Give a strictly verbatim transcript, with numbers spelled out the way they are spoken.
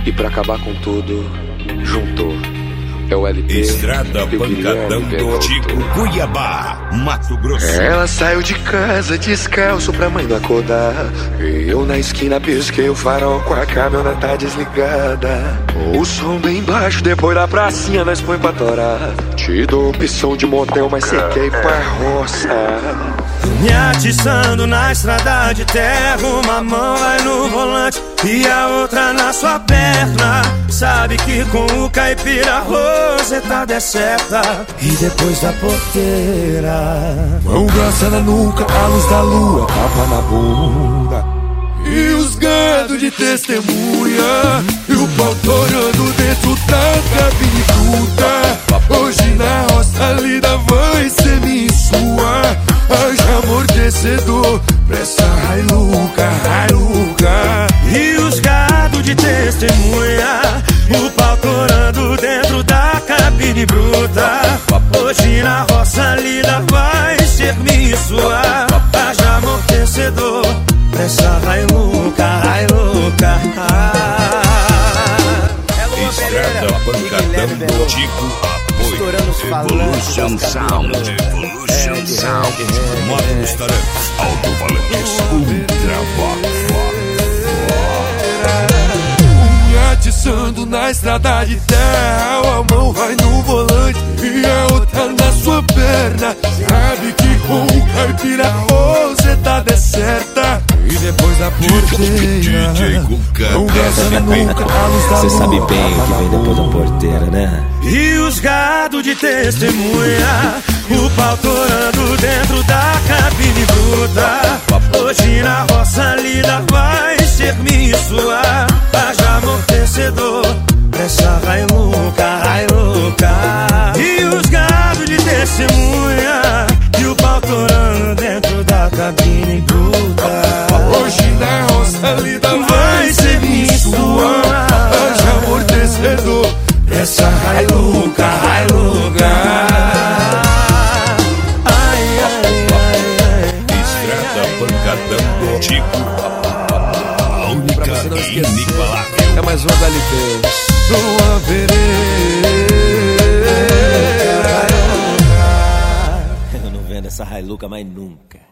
E pra acabar com tudo, juntou. É o L P Estrada Pancadão do Tico, Cuiabá, Mato Grosso. Ela saiu de casa descalço pra mãe não acordar. E eu na esquina pisquei o farol com a caminhoneta tá desligada. O som bem baixo, depois da pracinha nós põe pra torar. Te dou opção de motel, mas cê quer ir pra roça. Me atiçando na estrada de terra, uma mão vai no volante e a outra na sua perna. Sabe que com o caipira a roseta deserta. E depois da porteira, mão grossa na nuca, a luz da lua, tapa na bunda. E os gado de testemunha, e o pau torando dentro da cabine bruta. Hoje na roça a lida vai ser minha e sua. Haja amortecedor pra essa Hilux, Hilux. E os gado de testemunha, o pau torando dentro da cabine bruta. Hoje na roça a lida vai ser minha e sua. Haja amortecedor pra essa Hilux, Hilux. Estrada Pancadão do Tico, apoio Evolution Sound, Evolution Sound, Módulos Tarantes, Alto-Falantes, Ultra Vox. Um atiçando na estrada de terra, a mão vai no volante e a outra na sua perna. Sabe que com o caipira a roseta deserta. E depois da porteira, não gosta nunca a luz da lua. Cê sabe bem o que vem depois da porteira, né? E os gado de testemunha, o pau torando dentro da cabine bruta. Hoje na roça a lida vai ser minha e sua. Haja amortecedor pra essa Hilux, Hilux. E os gado de testemunha, e o pau torando dentro da cabine bruta. Hoje na roça a lida vai ser minha e sua. Haja amortecedor pra essa Hilux, Hilux. Estrada Pancadão do Tico, a única e inigualável. É mais uma da L P. Sua vereda. Eu não vendo essa Hilux mais nunca.